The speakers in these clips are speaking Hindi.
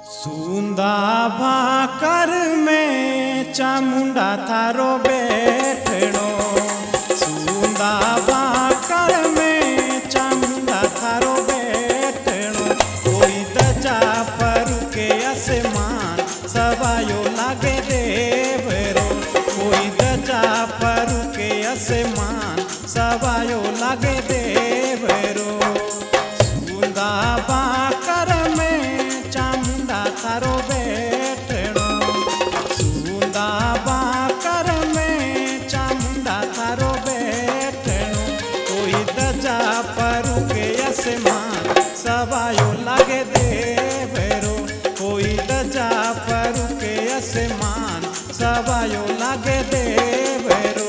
सूंदा भाकर में चामुंडा थारो बैठनो। सूंदा भाकर में चामुंडा थारो बैठनो। कोई दजा पर के आसमान सवायो लागे देवरो। कोई दजा पर के आसमान सवायो लागे देवरो। सूंदा भाकर में चामुंडा थारो बैठनो। सूंदा भाकर में चामुंडा थारो बैठनो। कोई दजा पर के आसमान सवायो लागे देवरो। कोई दजा पर के आसमान सवायो लागे देवरो।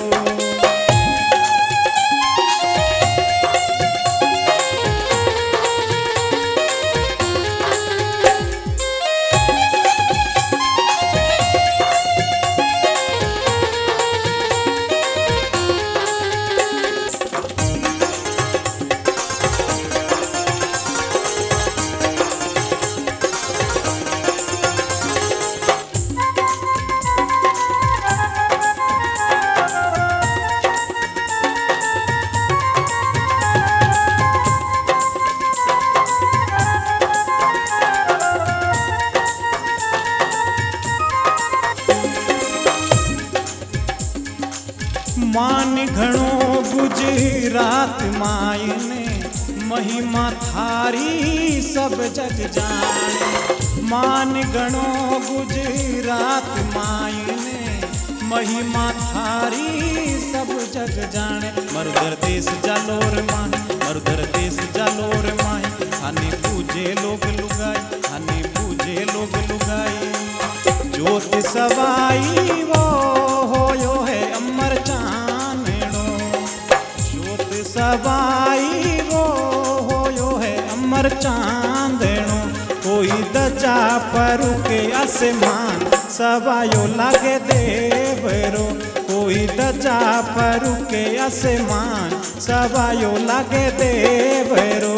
मान घणो गुजरात मायने महिमा थारी सब जग जाने। मान घणो गुजरात मायने महिमा थारी सब जग जाने। मरुदर देश जालोर माही, मरुदर देश जालोर माही। हाने पूजे लोग लुगाई, हाने पूजे लोग लुगाई। ज्योत सवाई वो होयो है अमर चाननो। ज्योत सवाई वो होयो है अमर चांदनो। कोई दजा पर के आसमान सवायो लागे देवरो। कोई दजा पर के आसमान सवायो लागे देवरो।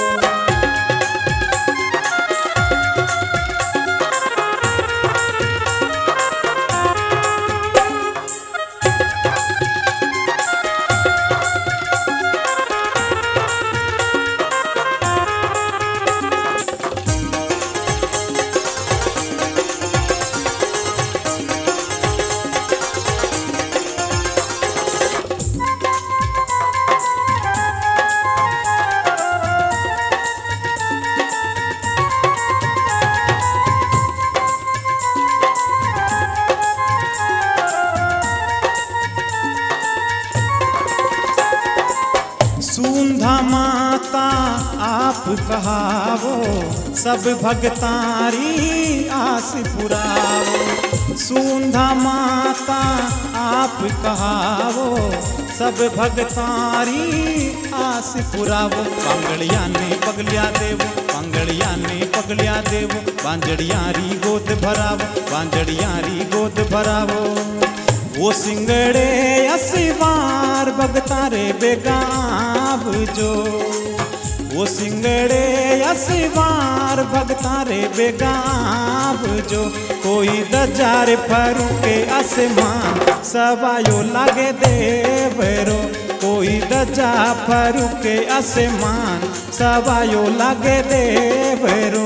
सूंधा माता आप कहावो, सब भगतारी आस पुरावो। सूंधा माता आप कहावो, सब भगतारी आस पुरावो। पांगड़िया ने पगलिया देवो, पांगड़िया ने पगलिया देवो। बांजड़ियारी गोद भरावो, बांजड़ियारी गोद भरावो। वो सिंगड़े असिवार भगतारे बेगाव जो। वो सिंगड़े असिवार भगतारे बेगाव जो। कोई दजार फरू के आसमान सवायो लागे देवरो। कोई दजा फरू के आसमान सवायो लागे देवरो।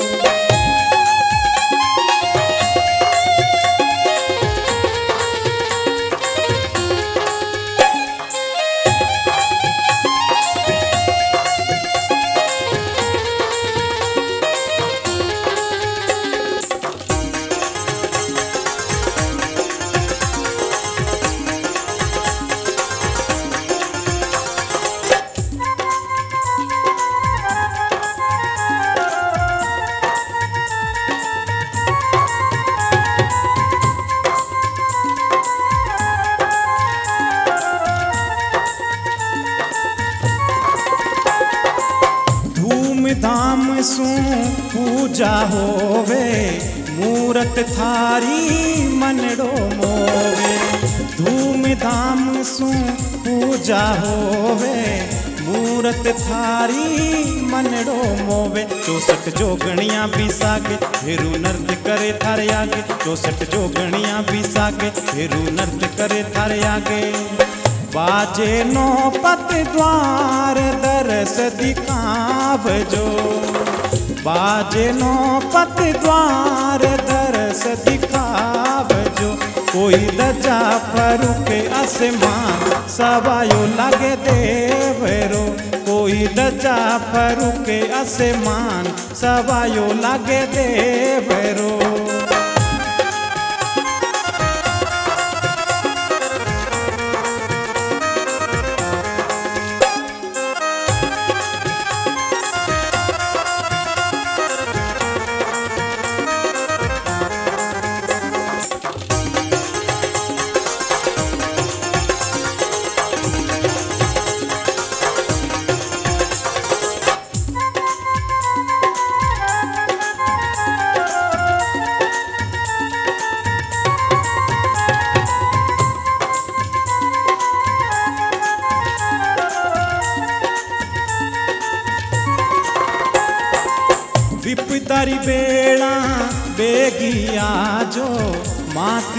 धाम सू पूजा होवे, मूरत थारी मनड़ो मोवे। धूम धाम सू पूजा होवे, मूरत थारी मनड़ो मोवे 64 जोगणियां भी सागे फेरू नृत्य करे थारे आगे 64 जोगणियां भी सागे फेरू नृत्य करे थारे आगे बाजे नो पत द्वार दरस दिखावजो बाजे नो पत द्वार दरस दिखावजो कोई दजा फरू के आसमान सवायो लागे देवरो कोई दजा फरू के आसमान सवायो लागे देवरो विपदारी बेड़ा बेगिया जो मात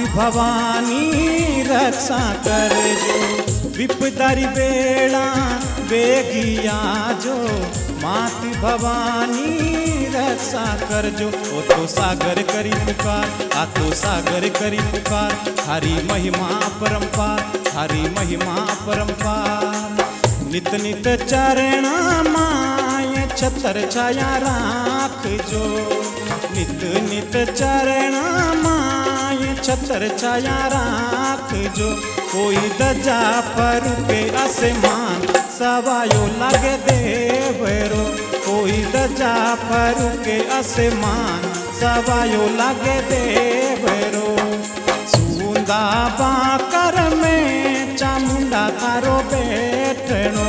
भवानी रक्षा कर जो विपदारी बेड़ा बेगिया जो मात भवानी रक्षा कर जो ओ तो सागर करी पुकार आ तो सागर करी पुकार हरी महिमा परंपार हरी महिमा परंपार नित नित चरणा माय छतर छाया राख जो नित नित चरणा माय छतर छाया राख जो कोई दजा पर के आसमान सवायो लागे देवरो कोई दजा पर के आसमान सवायो लागे देवरो सूंदा बाकर में चामुंडा थारो बैठनो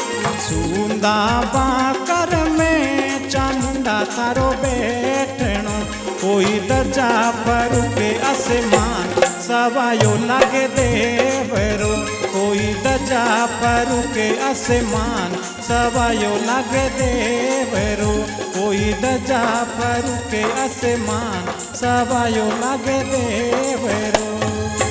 सूंदा बाकर में चामुंडा थारो बैठनो कोई दजा पर के आसमान सवायो लागे देवरो कोई दजा पर के आसमान सवायो लागे देवरो कोई दजा पर के आसमान सवायो लागे देवरो।